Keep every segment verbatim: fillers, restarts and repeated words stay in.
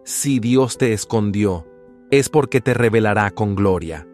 Si Dios te escondió, es porque te revelará con gloria.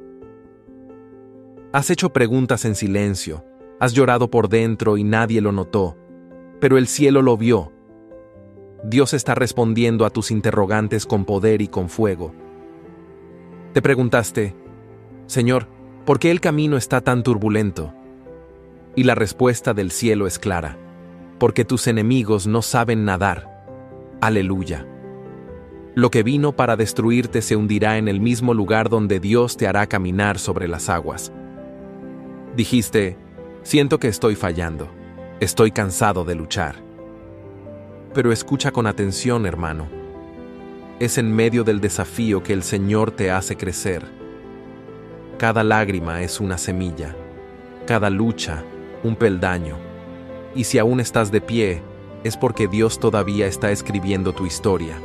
Has hecho preguntas en silencio, has llorado por dentro y nadie lo notó, pero el cielo lo vio. Dios está respondiendo a tus interrogantes con poder y con fuego. Te preguntaste, Señor, ¿por qué el camino está tan turbulento? Y la respuesta del cielo es clara, porque tus enemigos no saben nadar. Aleluya. Lo que vino para destruirte se hundirá en el mismo lugar donde Dios te hará caminar sobre las aguas. Dijiste, siento que estoy fallando, estoy cansado de luchar. Pero escucha con atención, hermano. Es en medio del desafío que el Señor te hace crecer. Cada lágrima es una semilla, cada lucha, un peldaño. Y si aún estás de pie, es porque Dios todavía está escribiendo tu historia.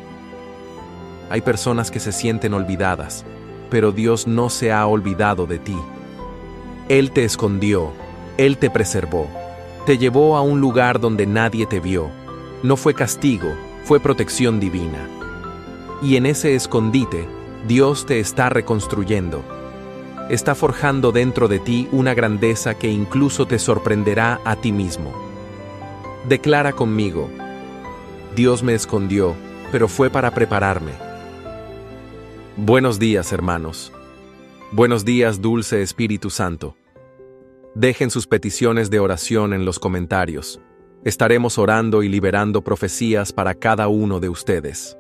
Hay personas que se sienten olvidadas, pero Dios no se ha olvidado de ti. Él te escondió, Él te preservó, te llevó a un lugar donde nadie te vio. No fue castigo, fue protección divina. Y en ese escondite, Dios te está reconstruyendo. Está forjando dentro de ti una grandeza que incluso te sorprenderá a ti mismo. Declara conmigo, Dios me escondió, pero fue para prepararme. Buenos días, hermanos. Buenos días, dulce Espíritu Santo. Dejen sus peticiones de oración en los comentarios. Estaremos orando y liberando profecías para cada uno de ustedes.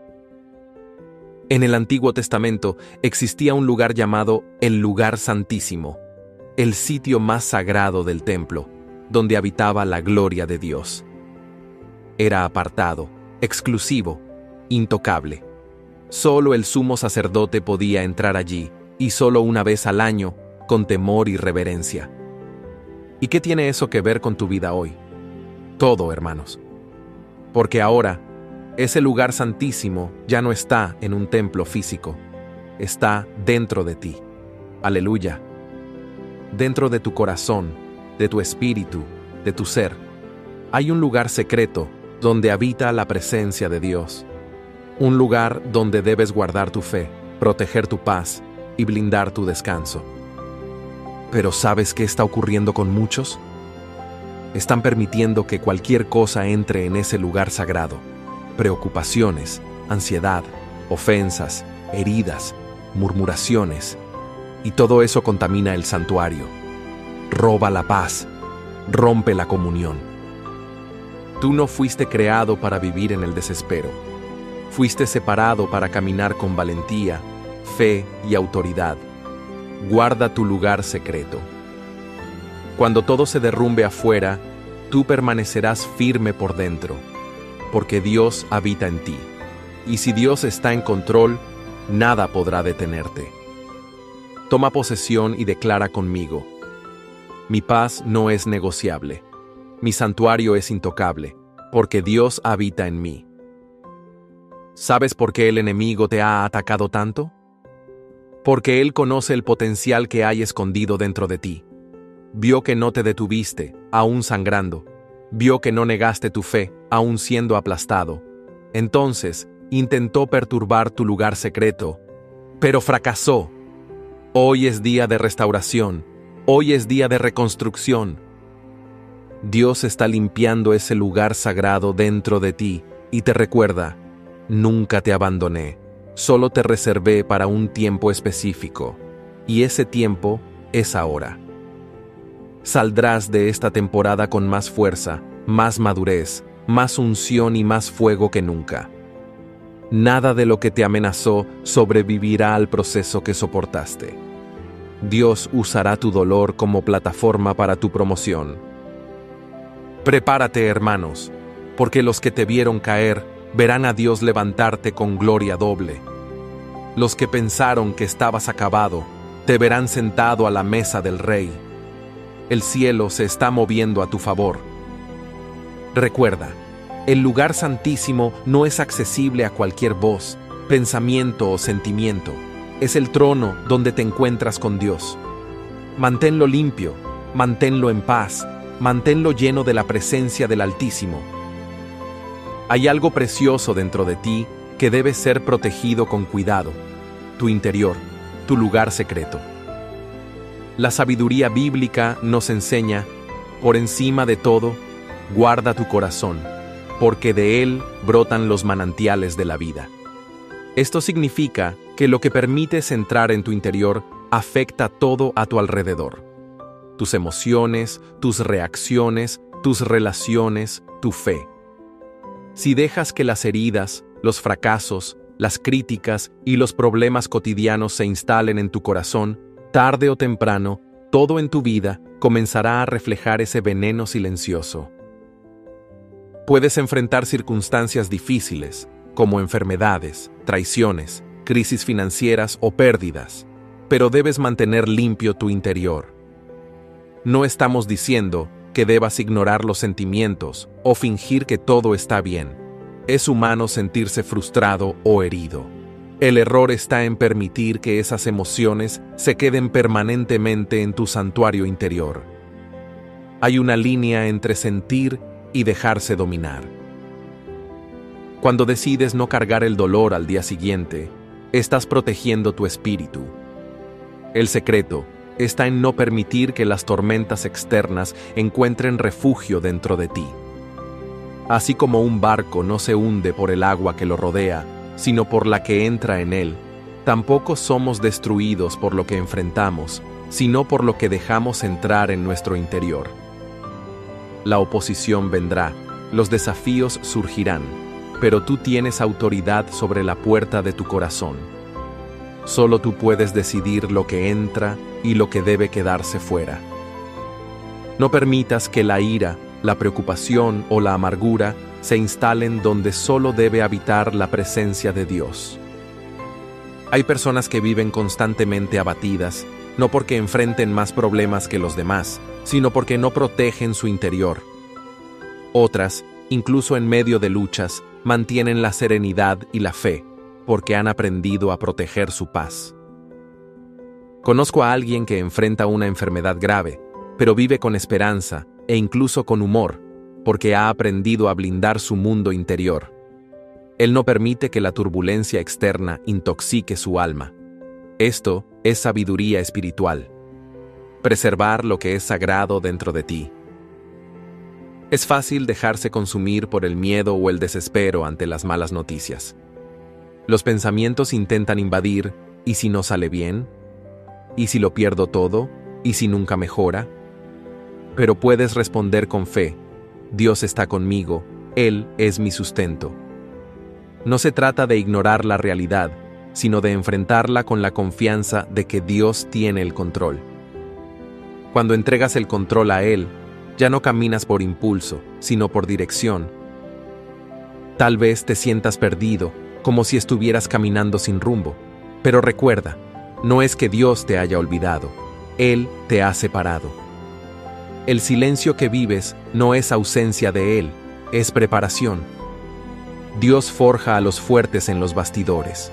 En el Antiguo Testamento existía un lugar llamado el Lugar Santísimo, el sitio más sagrado del templo, donde habitaba la gloria de Dios. Era apartado, exclusivo, intocable. Solo el sumo sacerdote podía entrar allí, y solo una vez al año, con temor y reverencia. ¿Y qué tiene eso que ver con tu vida hoy? Todo, hermanos. Porque ahora, ese lugar santísimo ya no está en un templo físico, está dentro de ti. Aleluya. Dentro de tu corazón, de tu espíritu, de tu ser, hay un lugar secreto donde habita la presencia de Dios. Un lugar donde debes guardar tu fe, proteger tu paz y blindar tu descanso. Pero ¿sabes qué está ocurriendo con muchos? Están permitiendo que cualquier cosa entre en ese lugar sagrado. Preocupaciones, ansiedad, ofensas, heridas, murmuraciones, y todo eso contamina el santuario. Roba la paz, rompe la comunión. Tú no fuiste creado para vivir en el desespero. Fuiste separado para caminar con valentía, fe y autoridad. Guarda tu lugar secreto. Cuando todo se derrumbe afuera, tú permanecerás firme por dentro, porque Dios habita en ti. Y si Dios está en control, nada podrá detenerte. Toma posesión y declara conmigo: mi paz no es negociable. Mi santuario es intocable, porque Dios habita en mí. ¿Sabes por qué el enemigo te ha atacado tanto? Porque él conoce el potencial que hay escondido dentro de ti. Vio que no te detuviste, aún sangrando. Vio que no negaste tu fe, aún siendo aplastado. Entonces, intentó perturbar tu lugar secreto, pero fracasó. Hoy es día de restauración. Hoy es día de reconstrucción. Dios está limpiando ese lugar sagrado dentro de ti y te recuerda: nunca te abandoné, solo te reservé para un tiempo específico, y ese tiempo es ahora. Saldrás de esta temporada con más fuerza, más madurez, más unción y más fuego que nunca. Nada de lo que te amenazó sobrevivirá al proceso que soportaste. Dios usará tu dolor como plataforma para tu promoción. Prepárate, hermanos, porque los que te vieron caer verán a Dios levantarte con gloria doble. Los que pensaron que estabas acabado, te verán sentado a la mesa del Rey. El cielo se está moviendo a tu favor. Recuerda, el lugar santísimo no es accesible a cualquier voz, pensamiento o sentimiento. Es el trono donde te encuentras con Dios. Manténlo limpio, manténlo en paz, manténlo lleno de la presencia del Altísimo. Hay algo precioso dentro de ti que debe ser protegido con cuidado, tu interior, tu lugar secreto. La sabiduría bíblica nos enseña, por encima de todo, guarda tu corazón, porque de él brotan los manantiales de la vida. Esto significa que lo que permites entrar en tu interior afecta todo a tu alrededor. Tus emociones, tus reacciones, tus relaciones, tu fe. Si dejas que las heridas, los fracasos, las críticas y los problemas cotidianos se instalen en tu corazón, tarde o temprano, todo en tu vida comenzará a reflejar ese veneno silencioso. Puedes enfrentar circunstancias difíciles, como enfermedades, traiciones, crisis financieras o pérdidas, pero debes mantener limpio tu interior. No estamos diciendo que debas ignorar los sentimientos o fingir que todo está bien. Es humano sentirse frustrado o herido. El error está en permitir que esas emociones se queden permanentemente en tu santuario interior. Hay una línea entre sentir y dejarse dominar. Cuando decides no cargar el dolor al día siguiente, estás protegiendo tu espíritu. El secreto está en no permitir que las tormentas externas encuentren refugio dentro de ti. Así como un barco no se hunde por el agua que lo rodea, sino por la que entra en él, tampoco somos destruidos por lo que enfrentamos, sino por lo que dejamos entrar en nuestro interior. La oposición vendrá, los desafíos surgirán, pero tú tienes autoridad sobre la puerta de tu corazón. Solo tú puedes decidir lo que entra y lo que debe quedarse fuera. No permitas que la ira, la preocupación o la amargura se instalen donde solo debe habitar la presencia de Dios. Hay personas que viven constantemente abatidas, no porque enfrenten más problemas que los demás, sino porque no protegen su interior. Otras, incluso en medio de luchas, mantienen la serenidad y la fe, porque han aprendido a proteger su paz. Conozco a alguien que enfrenta una enfermedad grave, pero vive con esperanza e incluso con humor, porque ha aprendido a blindar su mundo interior. Él no permite que la turbulencia externa intoxique su alma. Esto es sabiduría espiritual. Preservar lo que es sagrado dentro de ti. Es fácil dejarse consumir por el miedo o el desespero ante las malas noticias. Los pensamientos intentan invadir, ¿y si no sale bien? ¿Y si lo pierdo todo? ¿Y si nunca mejora? Pero puedes responder con fe: Dios está conmigo, Él es mi sustento. No se trata de ignorar la realidad, sino de enfrentarla con la confianza de que Dios tiene el control. Cuando entregas el control a Él, ya no caminas por impulso, sino por dirección. Tal vez te sientas perdido, como si estuvieras caminando sin rumbo, pero recuerda, no es que Dios te haya olvidado, Él te ha separado. El silencio que vives no es ausencia de Él, es preparación. Dios forja a los fuertes en los bastidores.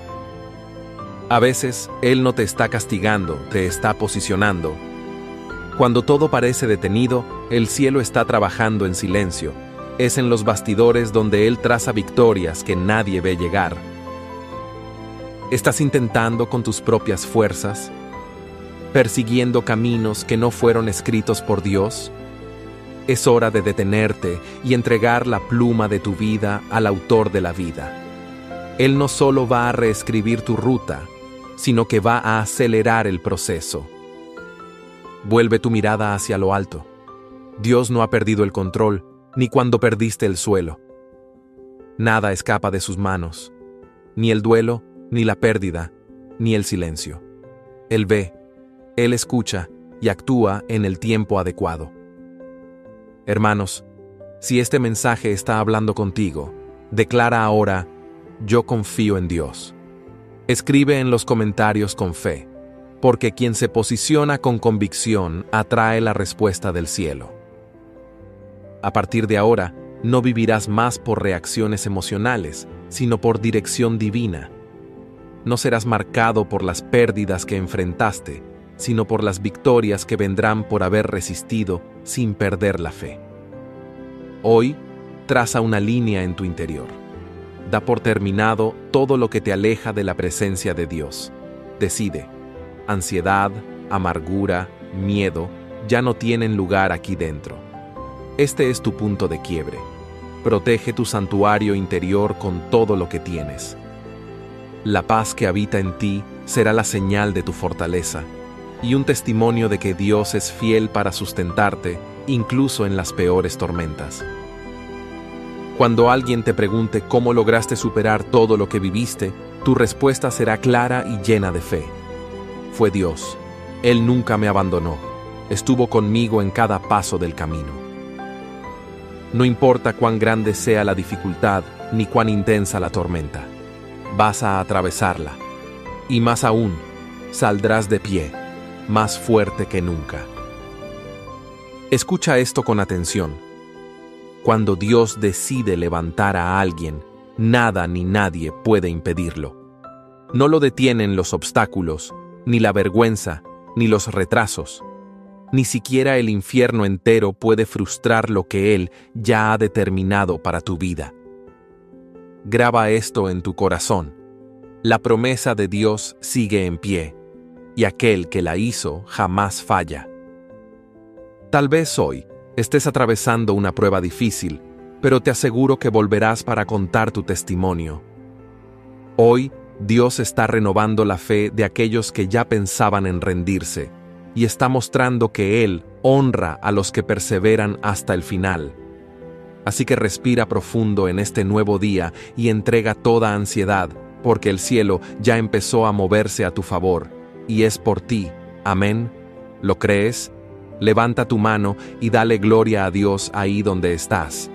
A veces, Él no te está castigando, te está posicionando. Cuando todo parece detenido, el cielo está trabajando en silencio. Es en los bastidores donde Él traza victorias que nadie ve llegar. ¿Estás intentando con tus propias fuerzas? ¿Persiguiendo caminos que no fueron escritos por Dios? Es hora de detenerte y entregar la pluma de tu vida al autor de la vida. Él no solo va a reescribir tu ruta, sino que va a acelerar el proceso. Vuelve tu mirada hacia lo alto. Dios no ha perdido el control, ni cuando perdiste el suelo. Nada escapa de sus manos, ni el duelo, ni la pérdida, ni el silencio. Él ve, Él escucha y actúa en el tiempo adecuado. Hermanos, si este mensaje está hablando contigo, declara ahora: yo confío en Dios. Escribe en los comentarios con fe, porque quien se posiciona con convicción atrae la respuesta del cielo. A partir de ahora, no vivirás más por reacciones emocionales, sino por dirección divina. No serás marcado por las pérdidas que enfrentaste, sino por las victorias que vendrán por haber resistido sin perder la fe. Hoy, traza una línea en tu interior. da por terminado todo lo que te aleja de la presencia de Dios. Decide. Ansiedad, amargura, miedo, ya no tienen lugar aquí dentro. Este es tu punto de quiebre. Protege tu santuario interior con todo lo que tienes. La paz que habita en ti será la señal de tu fortaleza y un testimonio de que Dios es fiel para sustentarte, incluso en las peores tormentas. Cuando alguien te pregunte cómo lograste superar todo lo que viviste, tu respuesta será clara y llena de fe. Fue Dios. Él nunca me abandonó. Estuvo conmigo en cada paso del camino. No importa cuán grande sea la dificultad ni cuán intensa la tormenta, vas a atravesarla. Y más aún, saldrás de pie, más fuerte que nunca. Escucha esto con atención. Cuando Dios decide levantar a alguien, nada ni nadie puede impedirlo. No lo detienen los obstáculos, ni la vergüenza, ni los retrasos. Ni siquiera el infierno entero puede frustrar lo que Él ya ha determinado para tu vida. Graba esto en tu corazón. La promesa de Dios sigue en pie, y aquel que la hizo jamás falla. Tal vez hoy estés atravesando una prueba difícil, pero te aseguro que volverás para contar tu testimonio. Hoy, Dios está renovando la fe de aquellos que ya pensaban en rendirse, y está mostrando que Él honra a los que perseveran hasta el final. Así que respira profundo en este nuevo día y entrega toda ansiedad, porque el cielo ya empezó a moverse a tu favor, y es por ti. Amén. ¿Lo crees? Levanta tu mano y dale gloria a Dios ahí donde estás.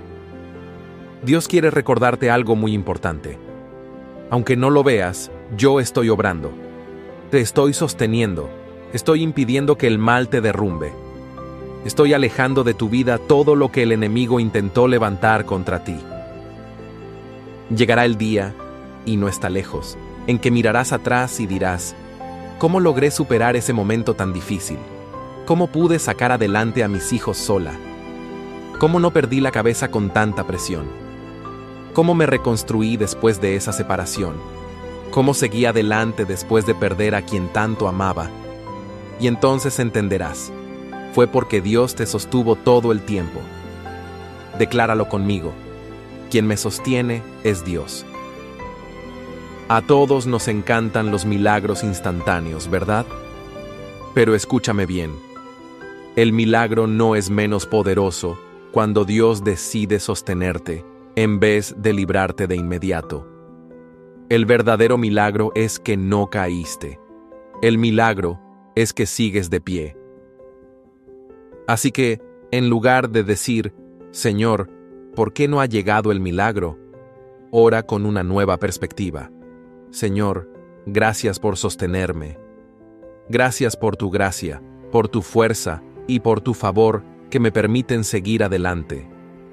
Dios quiere recordarte algo muy importante. Aunque no lo veas, yo estoy obrando. Te estoy sosteniendo. Estoy impidiendo que el mal te derrumbe. Estoy alejando de tu vida todo lo que el enemigo intentó levantar contra ti. Llegará el día, y no está lejos, en que mirarás atrás y dirás: ¿cómo logré superar ese momento tan difícil? ¿Cómo pude sacar adelante a mis hijos sola? ¿Cómo no perdí la cabeza con tanta presión? ¿Cómo me reconstruí después de esa separación? ¿Cómo seguí adelante después de perder a quien tanto amaba? Y entonces entenderás, fue porque Dios te sostuvo todo el tiempo. Decláralo conmigo: quien me sostiene es Dios. A todos nos encantan los milagros instantáneos, ¿verdad? Pero escúchame bien. El milagro no es menos poderoso cuando Dios decide sostenerte en vez de librarte de inmediato. El verdadero milagro es que no caíste. El milagro es que sigues de pie. Así que, en lugar de decir: Señor, ¿por qué no ha llegado el milagro?, ora con una nueva perspectiva. Señor, gracias por sostenerme. Gracias por tu gracia, por tu fuerza y por tu favor que me permiten seguir adelante.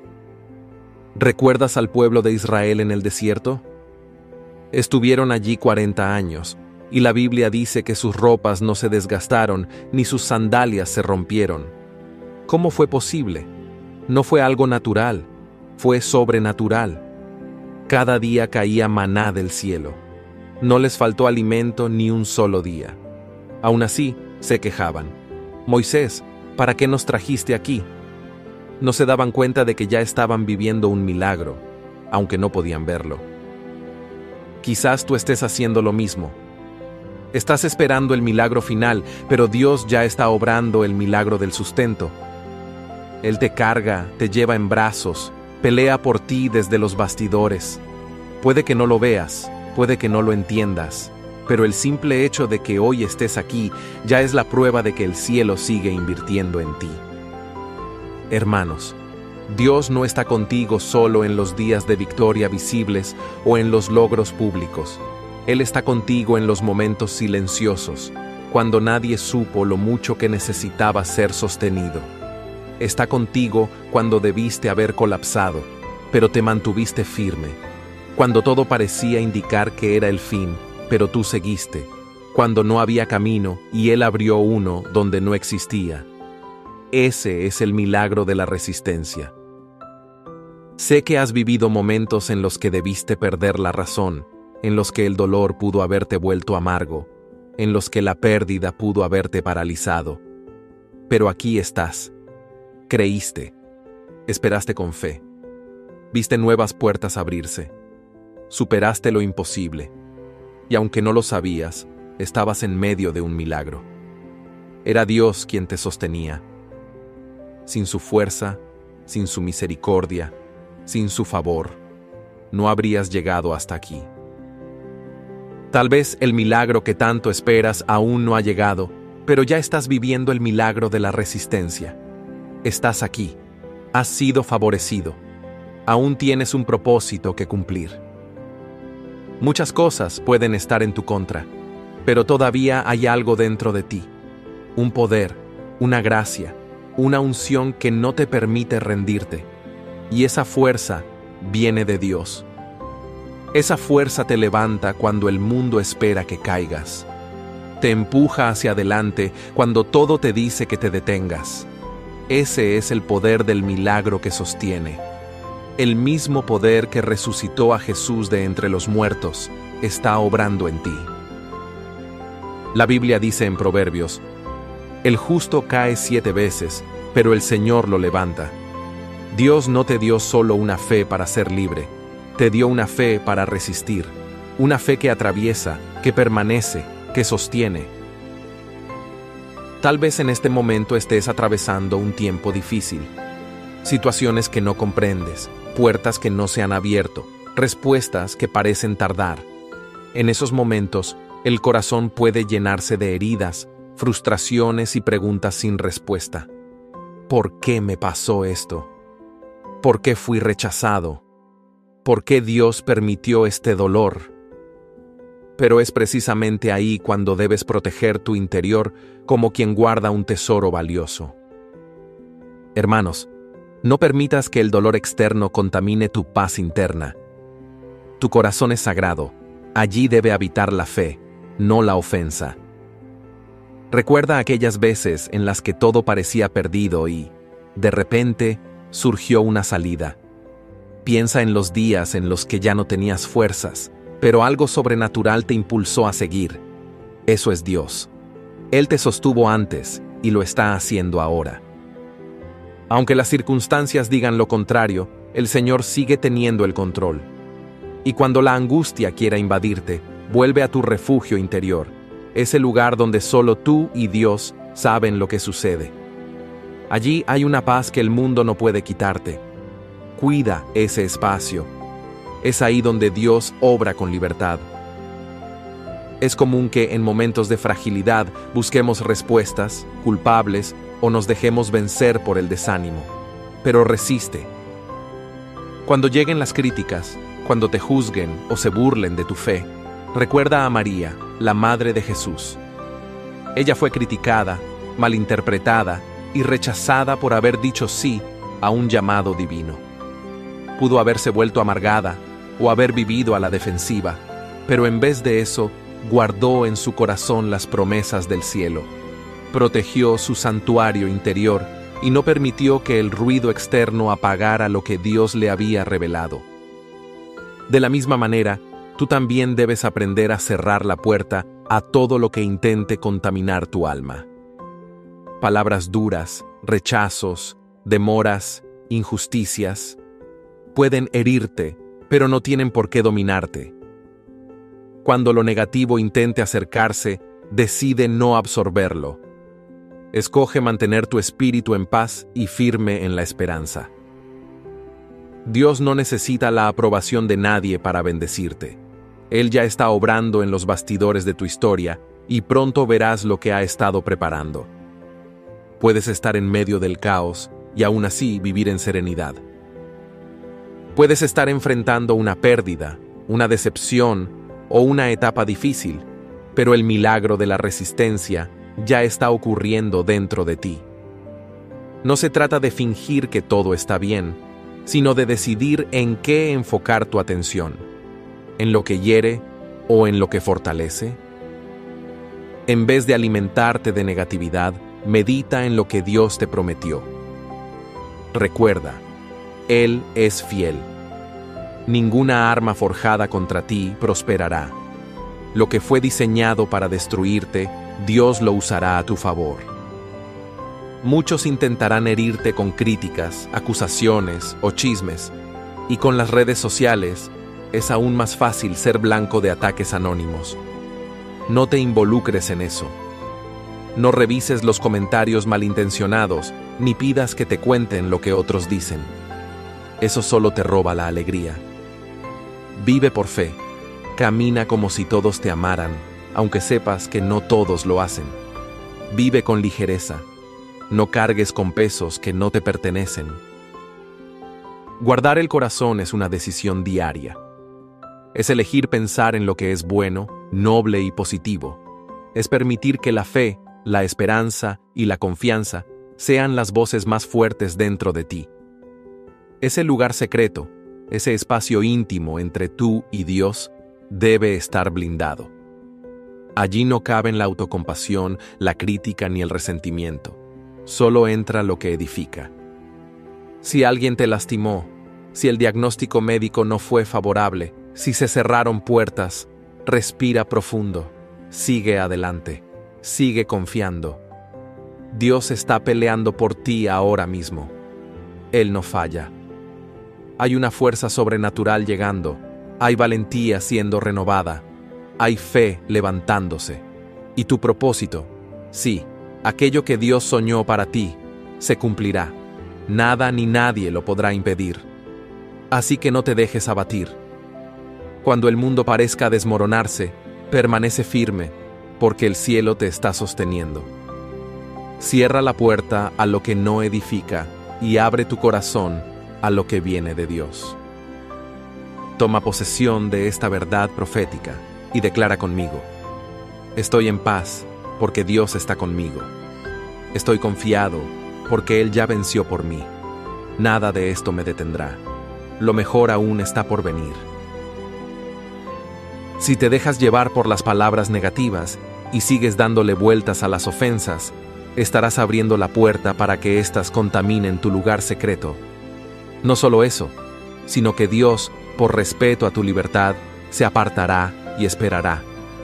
¿Recuerdas al pueblo de Israel en el desierto? Estuvieron allí cuarenta años, y la Biblia dice que sus ropas no se desgastaron ni sus sandalias se rompieron. ¿Cómo fue posible? No fue algo natural, fue sobrenatural. Cada día caía maná del cielo. No les faltó alimento ni un solo día. Aún así, se quejaban: Moisés, ¿para qué nos trajiste aquí? No se daban cuenta de que ya estaban viviendo un milagro, aunque no podían verlo. Quizás tú estés haciendo lo mismo. Estás esperando el milagro final, pero Dios ya está obrando el milagro del sustento. Él te carga, te lleva en brazos, pelea por ti desde los bastidores. Puede que no lo veas, puede que no lo entiendas, pero el simple hecho de que hoy estés aquí ya es la prueba de que el cielo sigue invirtiendo en ti. Hermanos, Dios no está contigo solo en los días de victoria visibles o en los logros públicos. Él está contigo en los momentos silenciosos, cuando nadie supo lo mucho que necesitaba ser sostenido. Está contigo cuando debiste haber colapsado, pero te mantuviste firme. Cuando todo parecía indicar que era el fin, pero tú seguiste. Cuando no había camino y Él abrió uno donde no existía. Ese es el milagro de la resistencia. Sé que has vivido momentos en los que debiste perder la razón, en los que el dolor pudo haberte vuelto amargo, en los que la pérdida pudo haberte paralizado. Pero aquí estás. Creíste. Esperaste con fe. Viste nuevas puertas abrirse. Superaste lo imposible. Y aunque no lo sabías, estabas en medio de un milagro. Era Dios quien te sostenía. Sin su fuerza, sin su misericordia, sin su favor, no habrías llegado hasta aquí. Tal vez el milagro que tanto esperas aún no ha llegado, pero ya estás viviendo el milagro de la resistencia. Estás aquí. Has sido favorecido. Aún tienes un propósito que cumplir. Muchas cosas pueden estar en tu contra, pero todavía hay algo dentro de ti. Un poder, una gracia, una unción que no te permite rendirte. Y esa fuerza viene de Dios. Esa fuerza te levanta cuando el mundo espera que caigas. Te empuja hacia adelante cuando todo te dice que te detengas. Ese es el poder del milagro que sostiene. El mismo poder que resucitó a Jesús de entre los muertos está obrando en ti. La Biblia dice en Proverbios: el justo cae siete veces, pero el Señor lo levanta. Dios no te dio solo una fe para ser libre, te dio una fe para resistir, una fe que atraviesa, que permanece, que sostiene. Tal vez en este momento estés atravesando un tiempo difícil, situaciones que no comprendes, puertas que no se han abierto, respuestas que parecen tardar. En esos momentos, el corazón puede llenarse de heridas, frustraciones y preguntas sin respuesta. ¿Por qué me pasó esto? ¿Por qué fui rechazado? ¿Por qué Dios permitió este dolor? Pero es precisamente ahí cuando debes proteger tu interior como quien guarda un tesoro valioso. Hermanos, no permitas que el dolor externo contamine tu paz interna. Tu corazón es sagrado. Allí debe habitar la fe, no la ofensa. Recuerda aquellas veces en las que todo parecía perdido y, de repente, surgió una salida. Piensa en los días en los que ya no tenías fuerzas, pero algo sobrenatural te impulsó a seguir. Eso es Dios. Él te sostuvo antes y lo está haciendo ahora. Aunque las circunstancias digan lo contrario, el Señor sigue teniendo el control. Y cuando la angustia quiera invadirte, vuelve a tu refugio interior, ese lugar donde solo tú y Dios saben lo que sucede. Allí hay una paz que el mundo no puede quitarte. Cuida ese espacio. Es ahí donde Dios obra con libertad. Es común que en momentos de fragilidad busquemos respuestas, culpables, o nos dejemos vencer por el desánimo. Pero resiste. Cuando lleguen las críticas, cuando te juzguen o se burlen de tu fe, recuerda a María, la madre de Jesús. Ella fue criticada, malinterpretada y rechazada por haber dicho sí a un llamado divino. Pudo haberse vuelto amargada o haber vivido a la defensiva, pero en vez de eso, guardó en su corazón las promesas del cielo. Protegió su santuario interior y no permitió que el ruido externo apagara lo que Dios le había revelado. De la misma manera, tú también debes aprender a cerrar la puerta a todo lo que intente contaminar tu alma. Palabras duras, rechazos, demoras, injusticias, pueden herirte, pero no tienen por qué dominarte. Cuando lo negativo intente acercarse, decide no absorberlo. Escoge mantener tu espíritu en paz y firme en la esperanza. Dios no necesita la aprobación de nadie para bendecirte. Él ya está obrando en los bastidores de tu historia y pronto verás lo que ha estado preparando. Puedes estar en medio del caos y aún así vivir en serenidad. Puedes estar enfrentando una pérdida, una decepción o una etapa difícil, pero el milagro de la resistencia ya está ocurriendo dentro de ti. No se trata de fingir que todo está bien, sino de decidir en qué enfocar tu atención, en lo que hiere o en lo que fortalece. En vez de alimentarte de negatividad, medita en lo que Dios te prometió. Recuerda, Él es fiel. Ninguna arma forjada contra ti prosperará. Lo que fue diseñado para destruirte, Dios lo usará a tu favor. Muchos intentarán herirte con críticas, acusaciones o chismes, y con las redes sociales es aún más fácil ser blanco de ataques anónimos. No te involucres en eso. No revises los comentarios malintencionados, ni pidas que te cuenten lo que otros dicen. Eso solo te roba la alegría. Vive por fe. Camina como si todos te amaran, aunque sepas que no todos lo hacen. Vive con ligereza. No cargues con pesos que no te pertenecen. Guardar el corazón es una decisión diaria. Es elegir pensar en lo que es bueno, noble y positivo. Es permitir que la fe, la esperanza y la confianza sean las voces más fuertes dentro de ti. Ese lugar secreto, ese espacio íntimo entre tú y Dios, debe estar blindado. Allí no caben la autocompasión, la crítica ni el resentimiento. Solo entra lo que edifica. Si alguien te lastimó, si el diagnóstico médico no fue favorable, si se cerraron puertas, respira profundo, sigue adelante, sigue confiando. Dios está peleando por ti ahora mismo. Él no falla. Hay una fuerza sobrenatural llegando, hay valentía siendo renovada, hay fe levantándose. Y tu propósito, sí, aquello que Dios soñó para ti, se cumplirá. Nada ni nadie lo podrá impedir. Así que no te dejes abatir. Cuando el mundo parezca desmoronarse, permanece firme, porque el cielo te está sosteniendo. Cierra la puerta a lo que no edifica y abre tu corazón a lo que viene de Dios. Toma posesión de esta verdad profética y declara conmigo: estoy en paz porque Dios está conmigo. Estoy confiado porque Él ya venció por mí. Nada de esto me detendrá. Lo mejor aún está por venir. Si te dejas llevar por las palabras negativas y sigues dándole vueltas a las ofensas, estarás abriendo la puerta para que éstas contaminen tu lugar secreto. No solo eso, sino que Dios, por respeto a tu libertad, se apartará y esperará.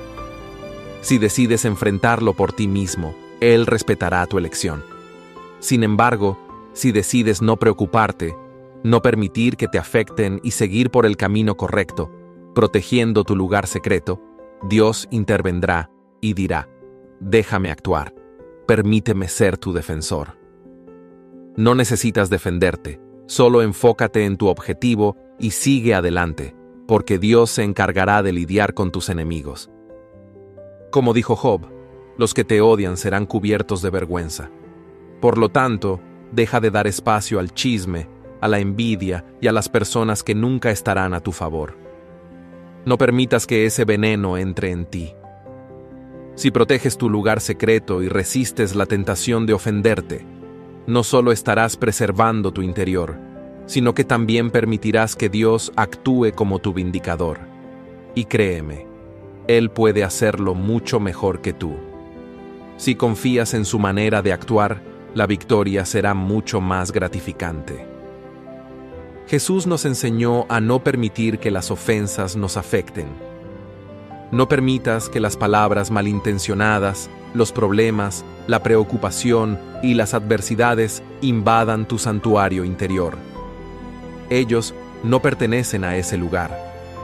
Si decides enfrentarlo por ti mismo, Él respetará tu elección. Sin embargo, si decides no preocuparte, no permitir que te afecten y seguir por el camino correcto, protegiendo tu lugar secreto, Dios intervendrá y dirá: déjame actuar, permíteme ser tu defensor. No necesitas defenderte, solo enfócate en tu objetivo y sigue adelante, porque Dios se encargará de lidiar con tus enemigos. Como dijo Job, los que te odian serán cubiertos de vergüenza. Por lo tanto, deja de dar espacio al chisme, a la envidia y a las personas que nunca estarán a tu favor. No permitas que ese veneno entre en ti. Si proteges tu lugar secreto y resistes la tentación de ofenderte, no solo estarás preservando tu interior, sino que también permitirás que Dios actúe como tu vindicador. Y créeme, Él puede hacerlo mucho mejor que tú. Si confías en su manera de actuar, la victoria será mucho más gratificante. Jesús nos enseñó a no permitir que las ofensas nos afecten. No permitas que las palabras malintencionadas, los problemas, la preocupación y las adversidades invadan tu santuario interior. Ellos no pertenecen a ese lugar.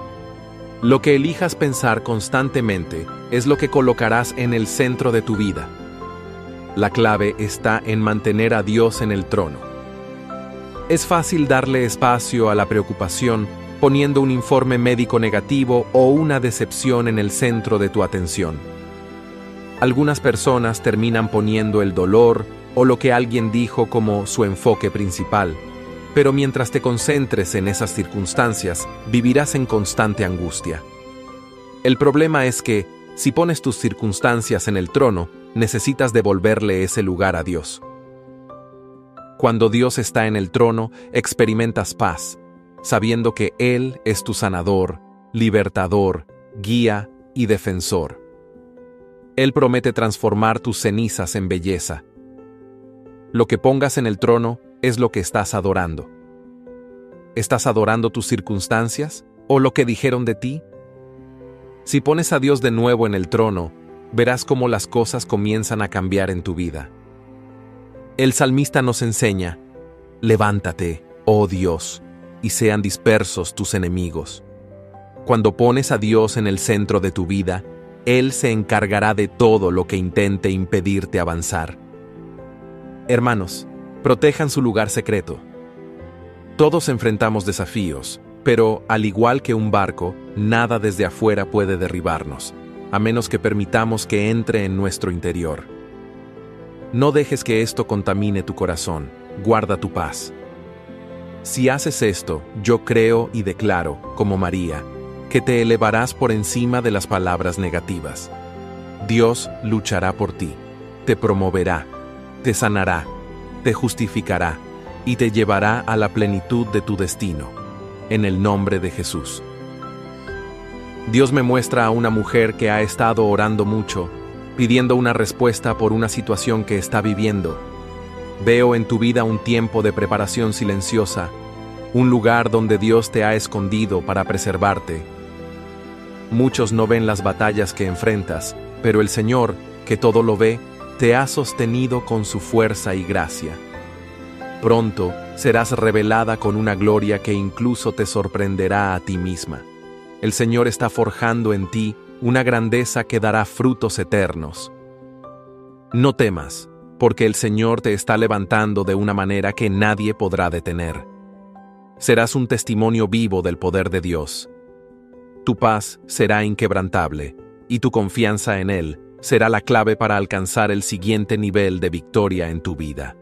Lo que elijas pensar constantemente es lo que colocarás en el centro de tu vida. La clave está en mantener a Dios en el trono. Es fácil darle espacio a la preocupación poniendo un informe médico negativo o una decepción en el centro de tu atención. Algunas personas terminan poniendo el dolor o lo que alguien dijo como su enfoque principal, pero mientras te concentres en esas circunstancias, vivirás en constante angustia. El problema es que, si pones tus circunstancias en el trono, necesitas devolverle ese lugar a Dios. Cuando Dios está en el trono, experimentas paz, sabiendo que Él es tu sanador, libertador, guía y defensor. Él promete transformar tus cenizas en belleza. Lo que pongas en el trono es lo que estás adorando. ¿Estás adorando tus circunstancias o lo que dijeron de ti? Si pones a Dios de nuevo en el trono, verás cómo las cosas comienzan a cambiar en tu vida. El salmista nos enseña: levántate, oh Dios, y sean dispersos tus enemigos. Cuando pones a Dios en el centro de tu vida, Él se encargará de todo lo que intente impedirte avanzar. Hermanos, protejan su lugar secreto. Todos enfrentamos desafíos, pero al igual que un barco, nada desde afuera puede derribarnos, a menos que permitamos que entre en nuestro interior. No dejes que esto contamine tu corazón, guarda tu paz. Si haces esto, yo creo y declaro, como María, que te elevarás por encima de las palabras negativas. Dios luchará por ti, te promoverá, te sanará, te justificará y te llevará a la plenitud de tu destino, en el nombre de Jesús. Dios me muestra a una mujer que ha estado orando mucho, pidiendo una respuesta por una situación que está viviendo. Veo en tu vida un tiempo de preparación silenciosa, un lugar donde Dios te ha escondido para preservarte. Muchos no ven las batallas que enfrentas, pero el Señor, que todo lo ve, te ha sostenido con su fuerza y gracia. Pronto serás revelada con una gloria que incluso te sorprenderá a ti misma. El Señor está forjando en ti una grandeza que dará frutos eternos. No temas, porque el Señor te está levantando de una manera que nadie podrá detener. Serás un testimonio vivo del poder de Dios. Tu paz será inquebrantable, y tu confianza en Él será la clave para alcanzar el siguiente nivel de victoria en tu vida.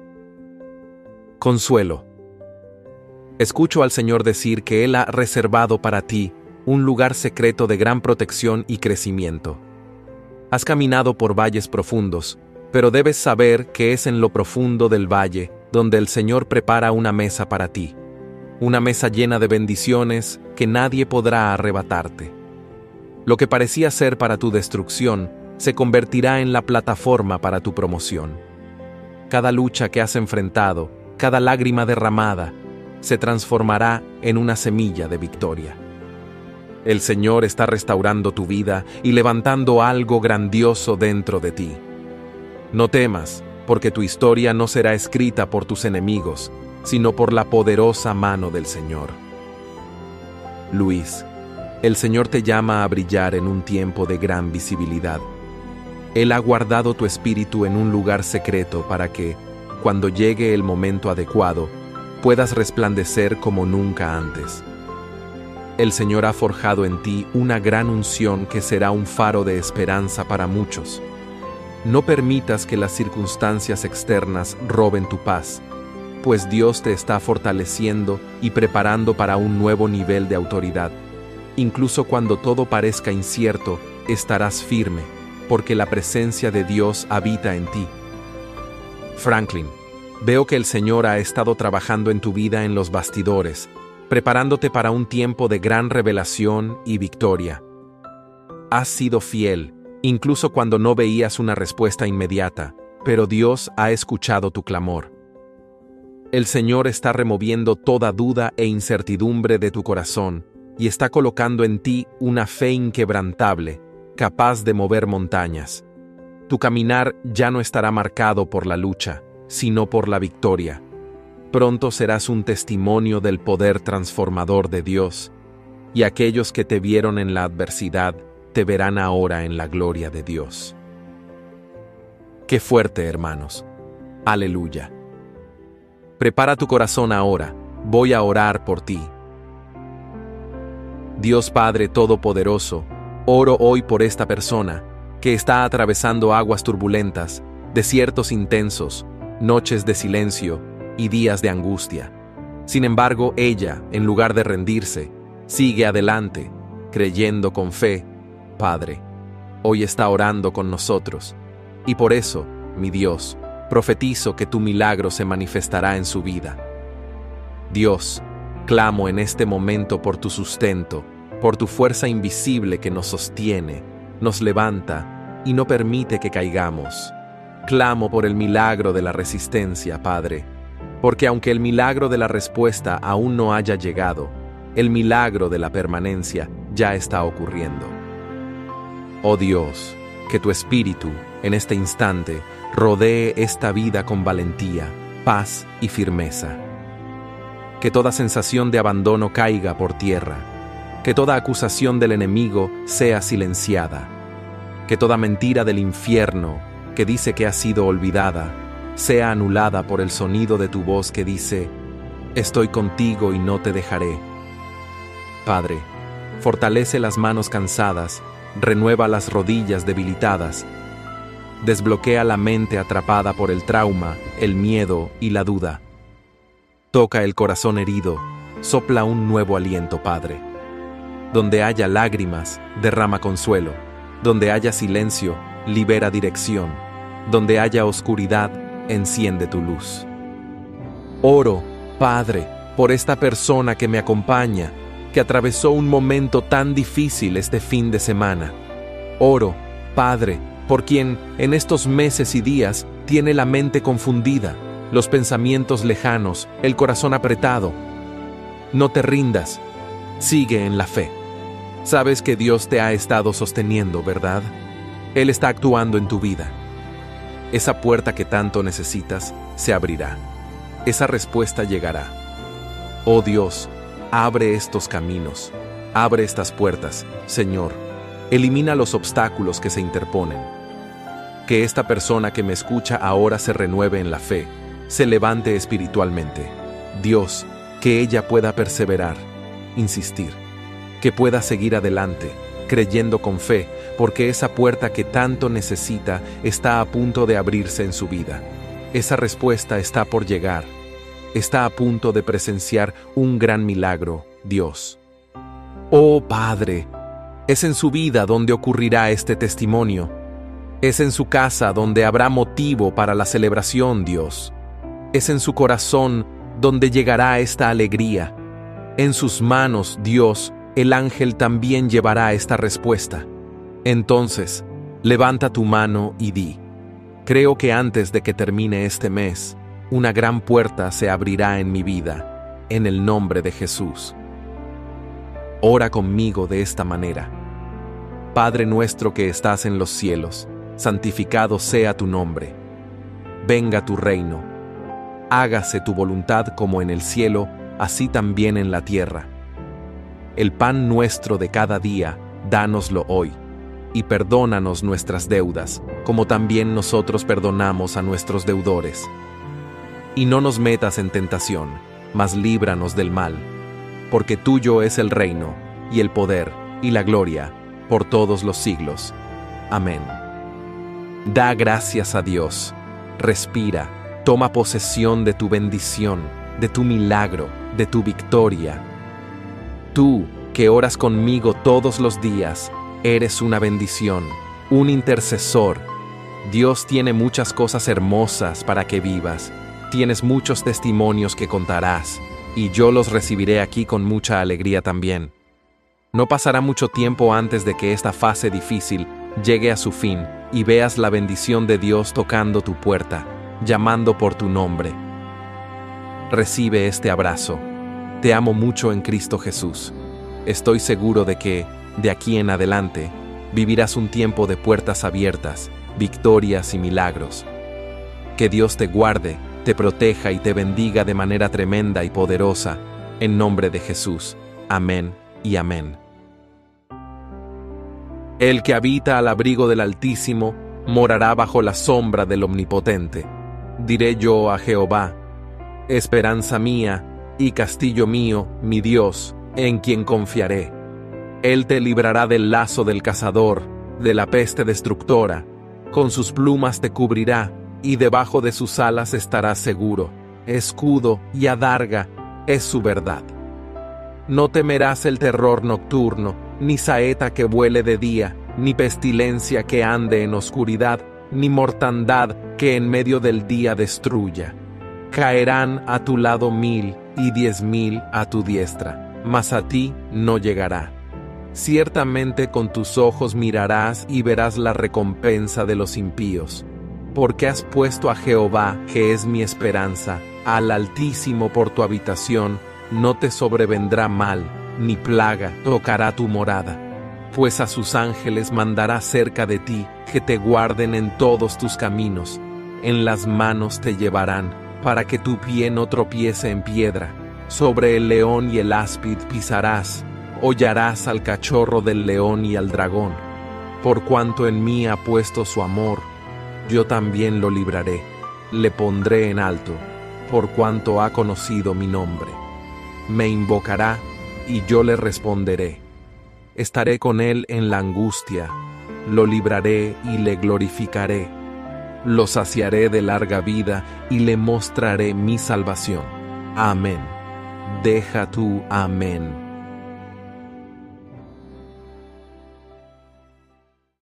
Consuelo. Escucho al Señor decir que Él ha reservado para ti un lugar secreto de gran protección y crecimiento. Has caminado por valles profundos, pero debes saber que es en lo profundo del valle donde el Señor prepara una mesa para ti, una mesa llena de bendiciones que nadie podrá arrebatarte. Lo que parecía ser para tu destrucción se convertirá en la plataforma para tu promoción. Cada lucha que has enfrentado, cada lágrima derramada, se transformará en una semilla de victoria. El Señor está restaurando tu vida y levantando algo grandioso dentro de ti. No temas, porque tu historia no será escrita por tus enemigos, sino por la poderosa mano del Señor. Luis, el Señor te llama a brillar en un tiempo de gran visibilidad. Él ha guardado tu espíritu en un lugar secreto para que, cuando llegue el momento adecuado, puedas resplandecer como nunca antes. El Señor ha forjado en ti una gran unción que será un faro de esperanza para muchos. No permitas que las circunstancias externas roben tu paz, pues Dios te está fortaleciendo y preparando para un nuevo nivel de autoridad. Incluso cuando todo parezca incierto, estarás firme, porque la presencia de Dios habita en ti. Franklin, veo que el Señor ha estado trabajando en tu vida en los bastidores, preparándote para un tiempo de gran revelación y victoria. Has sido fiel, incluso cuando no veías una respuesta inmediata, pero Dios ha escuchado tu clamor. El Señor está removiendo toda duda e incertidumbre de tu corazón y está colocando en ti una fe inquebrantable, capaz de mover montañas. Tu caminar ya no estará marcado por la lucha, sino por la victoria. Pronto serás un testimonio del poder transformador de Dios, y aquellos que te vieron en la adversidad te verán ahora en la gloria de Dios. ¡Qué fuerte, hermanos! ¡Aleluya! Prepara tu corazón ahora, voy a orar por ti. Dios Padre Todopoderoso, oro hoy por esta persona que está atravesando aguas turbulentas, desiertos intensos, noches de silencio y días de angustia. Sin embargo, ella, en lugar de rendirse, sigue adelante, creyendo con fe. Padre, hoy está orando con nosotros, y por eso, mi Dios, profetizo que tu milagro se manifestará en su vida. Dios, clamo en este momento por tu sustento, por tu fuerza invisible que nos sostiene, nos levanta y no permite que caigamos. Clamo por el milagro de la resistencia, Padre. Porque aunque el milagro de la respuesta aún no haya llegado, el milagro de la permanencia ya está ocurriendo. Oh Dios, que tu Espíritu, en este instante, rodee esta vida con valentía, paz y firmeza. Que toda sensación de abandono caiga por tierra, que toda acusación del enemigo sea silenciada, que toda mentira del infierno que dice que ha sido olvidada sea anulada por el sonido de tu voz que dice: estoy contigo y no te dejaré. Padre, fortalece las manos cansadas, renueva las rodillas debilitadas, desbloquea la mente atrapada por el trauma, el miedo y la duda. Toca el corazón herido, sopla un nuevo aliento, Padre. Donde haya lágrimas, derrama consuelo. Donde haya silencio, libera dirección. Donde haya oscuridad, enciende tu luz. Oro, Padre, por esta persona que me acompaña, que atravesó un momento tan difícil este fin de semana. Oro, Padre, por quien en estos meses y días tiene la mente confundida, los pensamientos lejanos, el corazón apretado. No te rindas, sigue en la fe. Sabes que Dios te ha estado sosteniendo, ¿verdad? Él está actuando en tu vida. Esa puerta que tanto necesitas se abrirá. Esa respuesta llegará. Oh Dios, abre estos caminos, abre estas puertas, Señor. Elimina los obstáculos que se interponen. Que esta persona que me escucha ahora se renueve en la fe, se levante espiritualmente. Dios, que ella pueda perseverar, insistir, que pueda seguir adelante, creyendo con fe, porque esa puerta que tanto necesita está a punto de abrirse en su vida. Esa respuesta está por llegar. Está a punto de presenciar un gran milagro, Dios. Oh Padre, es en su vida donde ocurrirá este testimonio. Es en su casa donde habrá motivo para la celebración, Dios. Es en su corazón donde llegará esta alegría. En sus manos, Dios, el ángel también llevará esta respuesta. Entonces, levanta tu mano y di: creo que antes de que termine este mes, una gran puerta se abrirá en mi vida, en el nombre de Jesús. Ora conmigo de esta manera. Padre nuestro que estás en los cielos, santificado sea tu nombre. Venga tu reino. Hágase tu voluntad como en el cielo, así también en la tierra. El pan nuestro de cada día, dánoslo hoy, y perdónanos nuestras deudas, como también nosotros perdonamos a nuestros deudores. Y no nos metas en tentación, mas líbranos del mal, porque tuyo es el reino, y el poder, y la gloria, por todos los siglos. Amén. Da gracias a Dios, respira, toma posesión de tu bendición, de tu milagro, de tu victoria. Tú, que oras conmigo todos los días, eres una bendición, un intercesor. Dios tiene muchas cosas hermosas para que vivas. Tienes muchos testimonios que contarás, y yo los recibiré aquí con mucha alegría también. No pasará mucho tiempo antes de que esta fase difícil llegue a su fin y veas la bendición de Dios tocando tu puerta, llamando por tu nombre. Recibe este abrazo. Te amo mucho en Cristo Jesús. Estoy seguro de que, de aquí en adelante, vivirás un tiempo de puertas abiertas, victorias y milagros. Que Dios te guarde, te proteja y te bendiga de manera tremenda y poderosa, en nombre de Jesús. Amén y amén. El que habita al abrigo del Altísimo morará bajo la sombra del Omnipotente. Diré yo a Jehová: esperanza mía y castillo mío, mi Dios, en quien confiaré. Él te librará del lazo del cazador, de la peste destructora. Con sus plumas te cubrirá, y debajo de sus alas estarás seguro. Escudo y adarga es su verdad. No temerás el terror nocturno, ni saeta que vuele de día, ni pestilencia que ande en oscuridad, ni mortandad que en medio del día destruya. Caerán a tu lado mil y diez mil a tu diestra, mas a ti no llegará. Ciertamente con tus ojos mirarás y verás la recompensa de los impíos. Porque has puesto a Jehová, que es mi esperanza, Al Altísimo por tu habitación, no te sobrevendrá mal, ni plaga tocará tu morada. Pues a sus ángeles mandará cerca de ti, que te guarden en todos tus caminos. En las manos te llevarán, para que tu pie no tropiece en piedra. Sobre el león y el áspid pisarás, hollarás al cachorro del león y al dragón. Por cuanto en mí ha puesto su amor, yo también lo libraré, le pondré en alto, por cuanto ha conocido mi nombre. Me invocará, y yo le responderé. Estaré con él en la angustia, lo libraré y le glorificaré. Lo saciaré de larga vida y le mostraré mi salvación. Amén. Deja tú, amén.